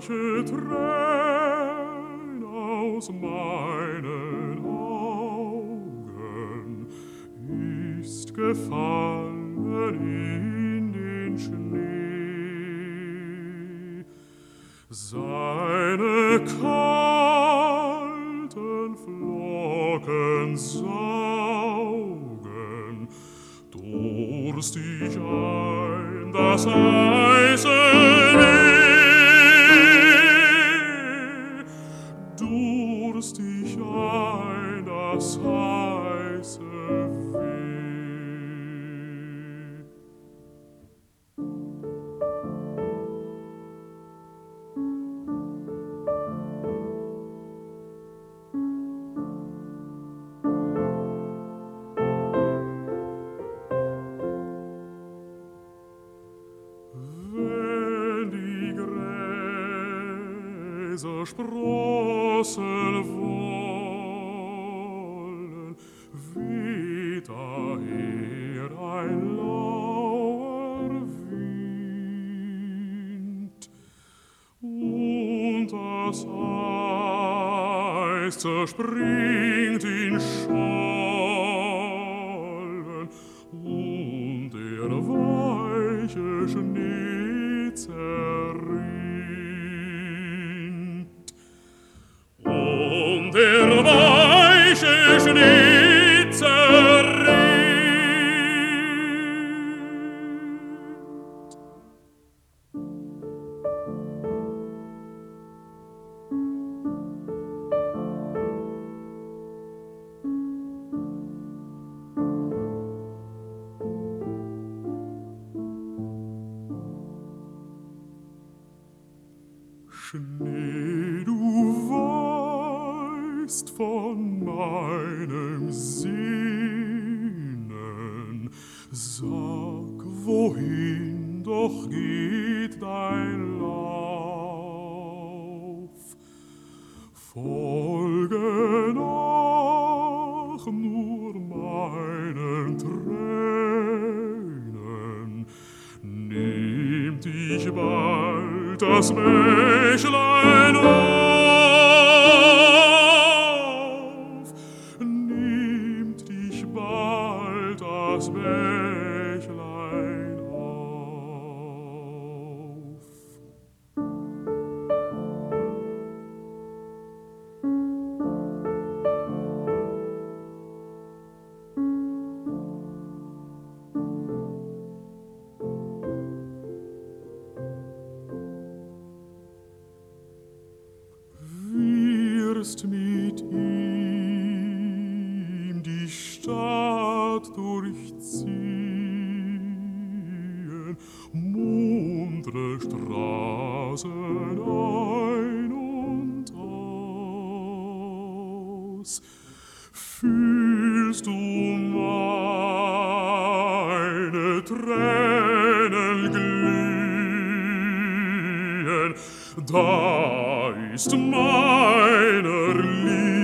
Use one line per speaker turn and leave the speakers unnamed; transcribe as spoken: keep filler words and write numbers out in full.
manche Träne aus meinen Augen ist gefallen in den Schnee. Seine kalten Flocken saugen durstig ein das heiße Weh, durstig ein das heiße Weh. Gräser sprossen wollen, weht daher ein lauer Wind, und das Eis zerspringt in Schollen, und der weiche Schnee zerrinnt. Und der weiche Schnee zerrinnt. Schnee, du weißt von meinem Sehnen, sag, wohin doch geht dein Lauf? Folge nach nur meinen Tränen, nimmt dich bald das Bächlein auf, nimmt dich bald das Bächlein auf. Wirst mit ihm die Stadt durchziehen, muntre Straßen ein und aus. Fühlst du meine Tränen glühen, da ist meiner Liebe